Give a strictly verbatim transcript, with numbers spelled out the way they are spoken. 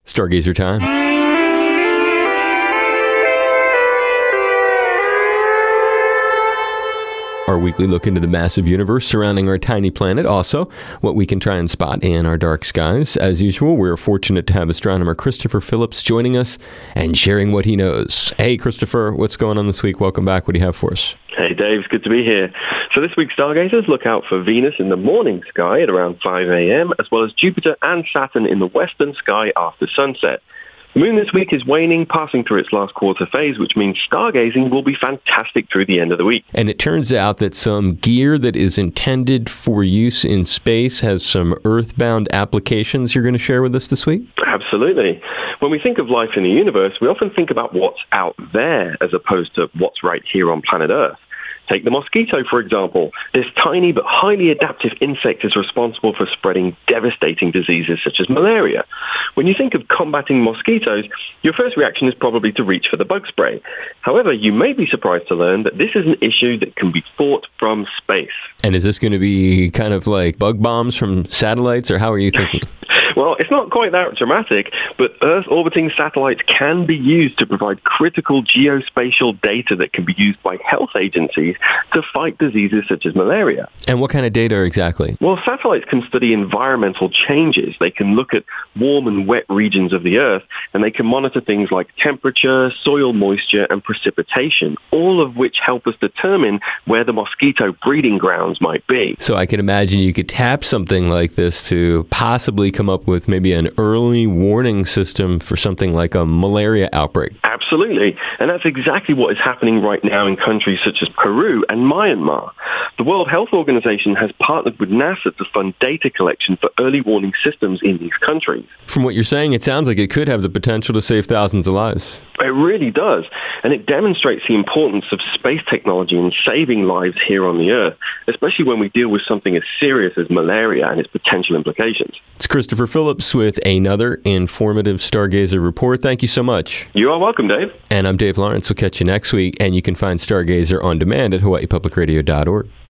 Stargazer time. Our weekly look into the massive universe surrounding our tiny planet. Also, what we can try and spot in our dark skies. As usual, we're fortunate to have astronomer Christopher Phillips joining us and sharing what he knows. Hey, Christopher, what's going on this week? Welcome back. What do you have for us? Hey, Dave. It's good to be here. So this week, stargazers look out for Venus in the morning sky at around five a.m., as well as Jupiter and Saturn in the western sky after sunset. The moon this week is waning, passing through its last quarter phase, which means stargazing will be fantastic through the end of the week. And it turns out that some gear that is intended for use in space has some earthbound applications you're going to share with us this week? Absolutely. When we think of life in the universe, we often think about what's out there as opposed to what's right here on planet Earth. Take the mosquito, for example. This tiny but highly adaptive insect is responsible for spreading devastating diseases such as malaria. When you think of combating mosquitoes, your first reaction is probably to reach for the bug spray. However, you may be surprised to learn that this is an issue that can be fought from space. And is this going to be kind of like bug bombs from satellites, or how are you thinking? Well, it's not quite that dramatic, but Earth-orbiting satellites can be used to provide critical geospatial data that can be used by health agencies to fight diseases such as malaria. And what kind of data exactly? Well, satellites can study environmental changes. They can look at warm and wet regions of the Earth, and they can monitor things like temperature, soil moisture, and precipitation, all of which help us determine where the mosquito breeding grounds might be. So I can imagine you could tap something like this to possibly come up with maybe an early warning system for something like a malaria outbreak. Absolutely. And that's exactly what is happening right now in countries such as Peru and Myanmar. The World Health Organization has partnered with NASA to fund data collection for early warning systems in these countries. From what you're saying, it sounds like it could have the potential to save thousands of lives. It really does. And it demonstrates the importance of space technology in saving lives here on the Earth, especially when we deal with something as serious as malaria and its potential implications. It's Christopher Phillips with another informative Stargazer report. Thank you so much. You are welcome, Dave. And I'm Dave Lawrence. We'll catch you next week. And you can find Stargazer on demand at hawaii public radio dot org.